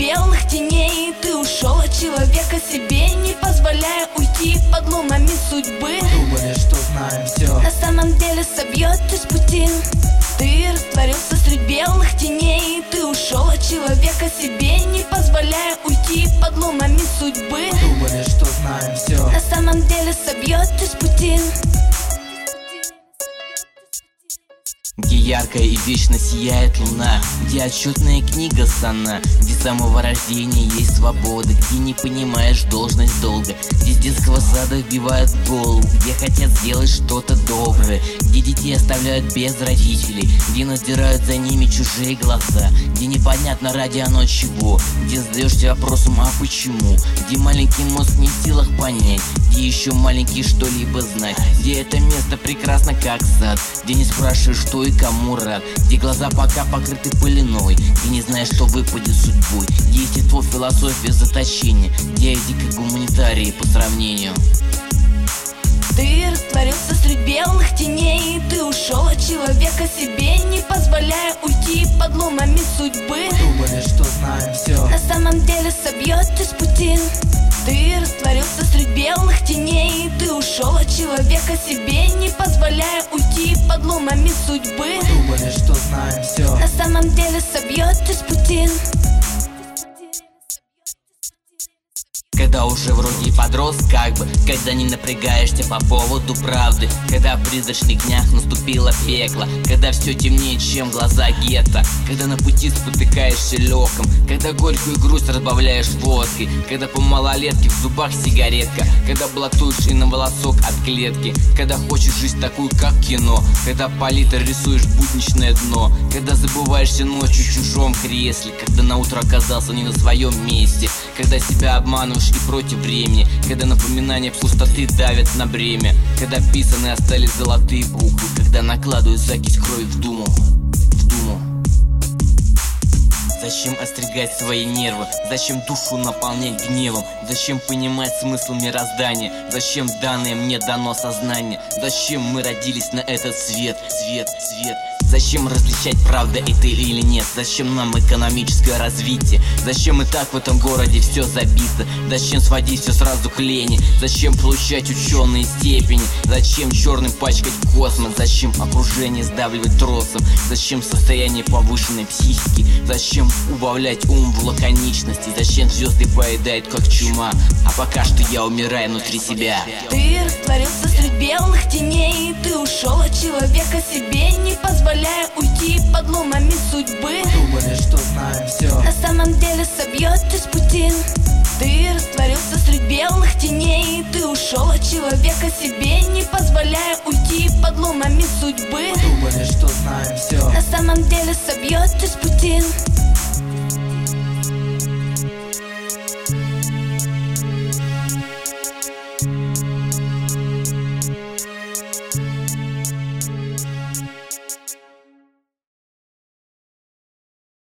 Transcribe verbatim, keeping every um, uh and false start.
белых теней. Ты ушел от человека себе, не позволяя уйти подломами судьбы. Думали, что знаем все, на самом деле собьет из пути. Ты растворился среди белых теней. Ты ушел от человека себе, не позволяя уйти подломами судьбы. Думали, что знаем все, на самом деле собьет из пути. Где яркая и вечно сияет луна, где отчетная книга сана, где с самого рождения есть свобода, где не понимаешь должность долга, где с детского сада вбивают в голову, где хотят сделать что-то доброе, где детей оставляют без родителей, где надзирают за ними чужие глаза, где непонятно ради оно чего, где задаешься вопросом а почему, где маленький мозг не в силах понять, где еще маленький что-либо знать, где это место прекрасно как сад, где не спрашиваешь что и кому рад, где глаза пока покрыты пыленой, где не знаешь, что выпадет судьбой, где естество, философия, заточение, где я дико гуманитарий по сравнению. Ты растворился среди белых теней. Ты ушел от человека себе, не позволяя уйти подломами судьбы. думали, что знаем все, на самом деле собьет из пути. Ты растворился среди белых теней. Ты ушел от человека себе, не позволяя уйти подломами судьбы. думали, что знаем все, на самом деле собьет из пути. Когда уже вроде подрос как бы, когда не напрягаешься по поводу правды, когда в призрачных днях наступило пекло, когда все темнее, чем глаза гетто, когда на пути спотыкаешься легком, когда горькую грусть разбавляешь водкой, когда по малолетке в зубах сигаретка, когда блатуешь и на волосок от клетки, когда хочешь жизнь такую как кино, когда палитр рисуешь будничное дно, когда забываешься ночью в чужом кресле, когда на утро оказался не на своем месте, когда себя обманываешь и против времени, когда напоминания пустоты давят на бремя, когда писаны остались золотые буквы, когда накладывают закись крови в думу, в думу. Зачем остригать свои нервы? Зачем душу наполнять гневом? Зачем понимать смысл мироздания? Зачем данное мне дано сознание? Зачем мы родились на этот свет? Свет, свет. Зачем различать, правда это или нет? Зачем нам экономическое развитие? Зачем и так в этом городе все забито? Зачем сводить все сразу к лени? Зачем получать ученые степени? Зачем черным пачкать космос? Зачем окружение сдавливать тросом? Зачем состояние повышенной психики? Зачем убавлять ум в лаконичности? Зачем звезды поедают как чума? А пока что я умираю внутри себя. Ты растворился среди белых теней. Ты ушел от человека себе, не позволяя уйти подломами судьбы. думали, что знаем все, на самом деле собьет из пути. Ты растворился среди белых теней. Ты ушел от человека себе, не позволяя уйти подломами судьбы. думали, что знаем все, на самом деле собьет из пути.